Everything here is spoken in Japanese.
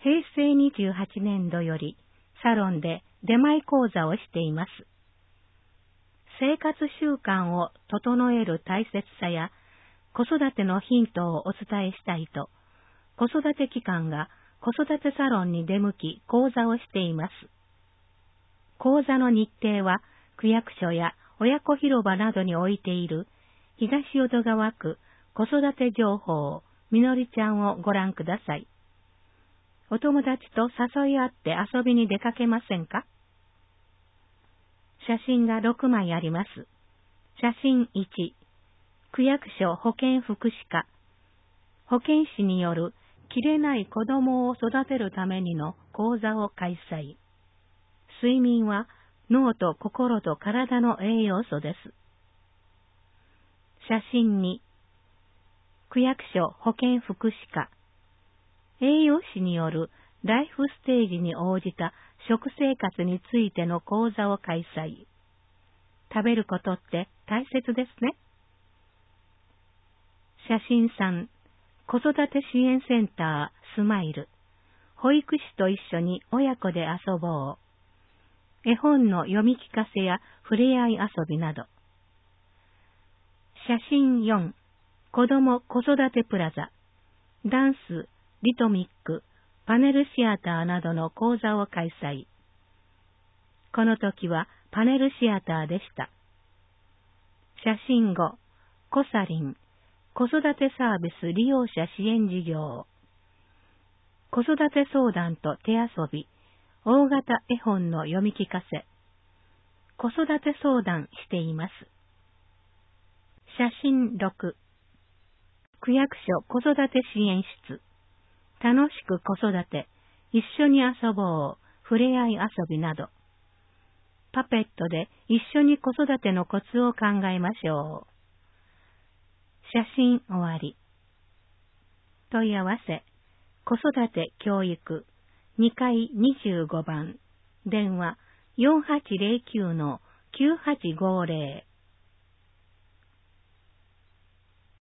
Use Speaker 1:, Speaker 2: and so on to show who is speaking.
Speaker 1: 平成28年度よりサロンで出前講座をしています。生活習慣を整える大切さや子育てのヒントをお伝えしたいと、子育て機関が子育てサロンに出向き講座をしています。講座の日程は区役所や親子広場などに置いている東淀川区子育て情報みのりちゃんをご覧ください。お友達と誘い合って遊びに出かけませんか？写真が6枚あります。写真1、区役所保健福祉課。保健師による切れない子供を育てるためにの講座を開催。睡眠は脳と心と体の栄養素です。写真2、区役所保健福祉課。栄養士によるライフステージに応じた食生活についての講座を開催。食べることって大切ですね。写真3、子育て支援センタースマイル。保育士と一緒に親子で遊ぼう。絵本の読み聞かせや触れ合い遊びなど。写真4、子ども子育てプラザ。ダンス、リトミック、パネルシアターなどの講座を開催。この時はパネルシアターでした。写真5、コサリン、子育てサービス利用者支援事業。子育て相談と手遊び、大型絵本の読み聞かせ。子育て相談しています。写真6、区役所子育て支援室。楽しく子育て、一緒に遊ぼう、触れ合い遊びなど。パペットで一緒に子育てのコツを考えましょう。写真終わり。問い合わせ、子育て教育、2階25番、電話 4809-9850